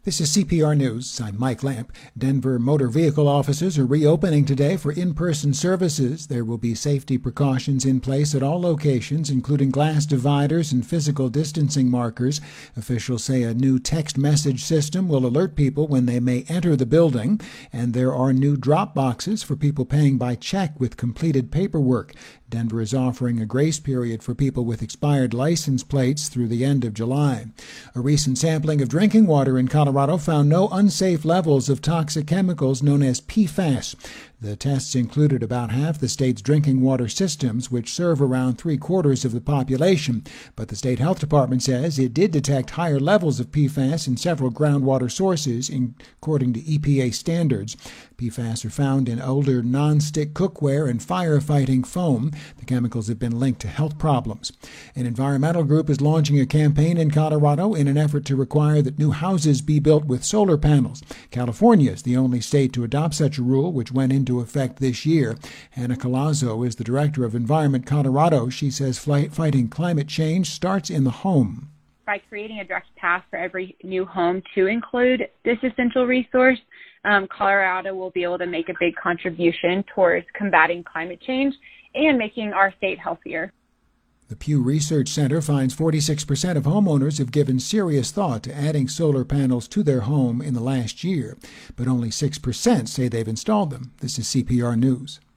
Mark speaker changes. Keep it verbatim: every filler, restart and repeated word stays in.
Speaker 1: This is C P R News. I'm Mike Lamp. Denver motor vehicle offices are reopening today for in-person services. There will be safety precautions in place at all locations, including glass dividers and physical distancing markers. Officials say a new text message system will alert people when they may enter the building, and there are new drop boxes for people paying by check with completed paperwork. Denver is offering a grace period for people with expired license plates through the end of July. A recent sampling of drinking water in Colorado found no unsafe levels of toxic chemicals known as P FAS. The tests included about half the state's drinking water systems, which serve around three-quarters of the population. But the state health department says it did detect higher levels of P FAS in several groundwater sources, according to E P A standards. P FAS are found in older non-stick cookware and firefighting foam. The chemicals have been linked to health problems. An environmental group is launching a campaign in Colorado in an effort to require that new houses be built with solar panels. California is the only state to adopt such a rule, which went into effect this year. Hannah Colazzo is the director of Environment Colorado. She says fighting climate change starts in the home.
Speaker 2: By creating a direct path for every new home to include this essential resource, um, Colorado will be able to make a big contribution towards combating climate change and making our state healthier.
Speaker 1: The Pew Research Center finds forty-six percent of homeowners have given serious thought to adding solar panels to their home in the last year, but only six percent say they've installed them. This is C P R News.